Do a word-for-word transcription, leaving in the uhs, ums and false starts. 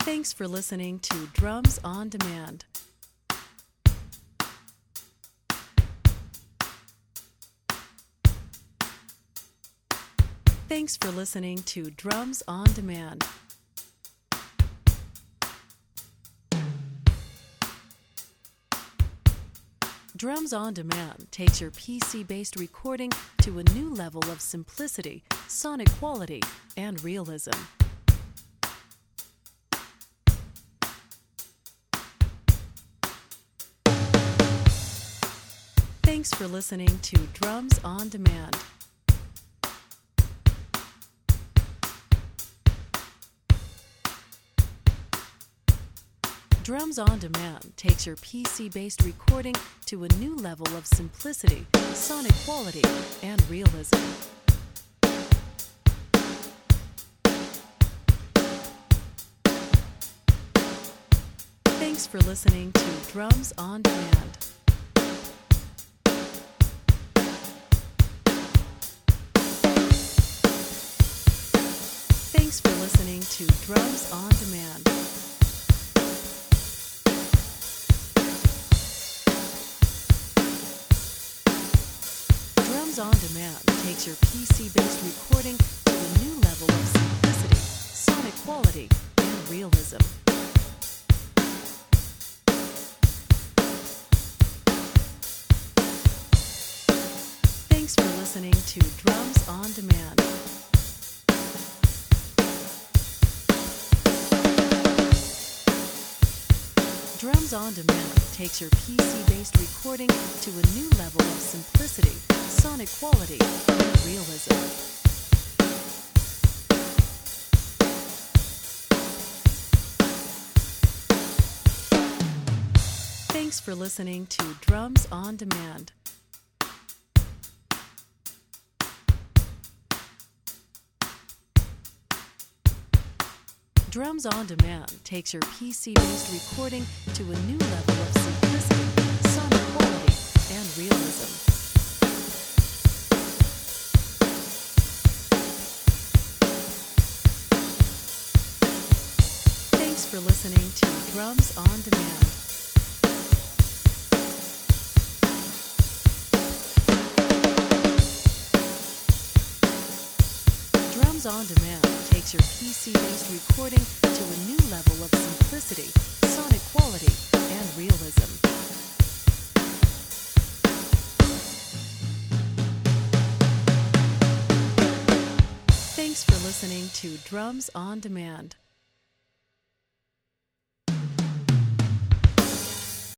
Thanks for listening to Drums on Demand. Thanks for listening to Drums on Demand. Drums on Demand takes your P C-based recording to a new level of simplicity, sonic quality, and realism. Thanks for listening to Drums on Demand. Drums on Demand takes your P C-based recording to a new level of simplicity, sonic quality, and realism. Thanks for listening to Drums on Demand. Thanks for listening to Drums on Demand. Drums on Demand takes your P C-based recording to a new level of simplicity, sonic quality, and realism. Thanks for listening to Drums on Demand. Drums on Demand takes your P C-based recording to a new level of simplicity, sonic quality, and realism. Thanks for listening to Drums on Demand. Drums on Demand takes your P C-based recording to a new level of simplicity, sonic quality, and realism. Thanks for listening to Drums on Demand. Drums on Demand takes your P C-based recording to a new level of simplicity, sonic quality, and realism. Thanks for listening to Drums on Demand.